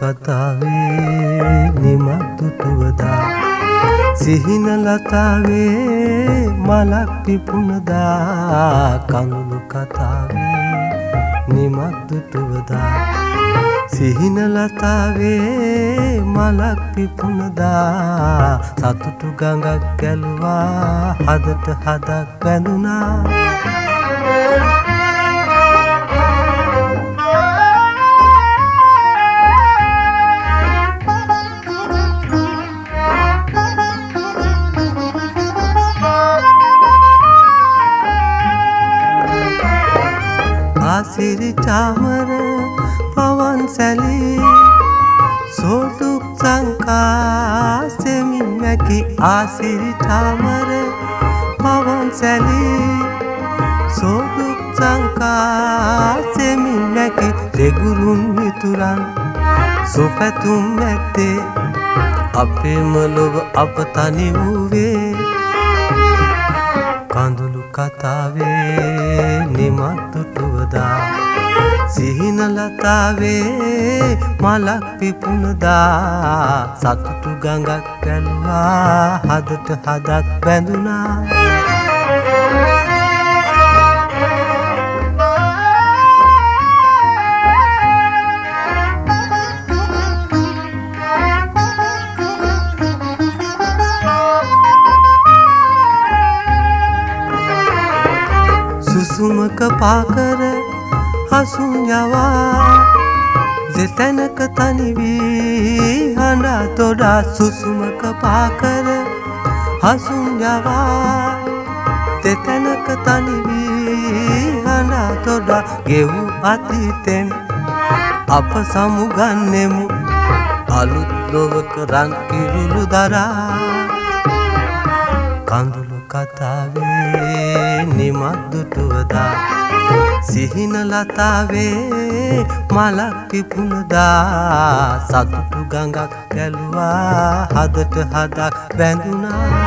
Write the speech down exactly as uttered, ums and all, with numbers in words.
කතාවේ නිමක් දුටුවදා සිහින ලතාවේ මලක් පිපුණදා කඳුළු කතාවේ නිමක් දුටුවදා සිහින ලතාවේ මලක් පිපුණදා සතුටු ගඟක් ගැලුවා හදට හදක් බැඳුනා ආසිරි චාමර පවන් සැලී සෝදුක් සංකා සෙමින් මැකි ආසිරි චාමර පවන් සැලී සෝදුක් සංකා සෙමින් මැකි දෙගුරුන් මිතුරන් සුපැතුම් මැත්තේ අපේම ලොව අප තනි වූවේ කඳුළු කතාවේ නිමක් දුටුවදා සිහින ලතාවේ මලක් පිපුණදා සතුටු ගඟක් ගැලුවා හදට හදක් බැඳුනා සුසුමක පාකර හසුන් යවා දෙතැනක තනිවී හඬා තොඩා සුසුමක පාකර හසුන් යවා දෙතැනක තනිවී හඬා තොඩා ගෙවූ අතීතෙන් අප සමුගන්නෙමු අලුත් ලොවක රන් කිරුළු දරා කඳුළු කතාවේ නිමක් දුටුවදා සිහින ලතාවේ මලක් පිපුණදා සතුටු ගඟක් ගැලුවා හදට හදක් බැඳුනා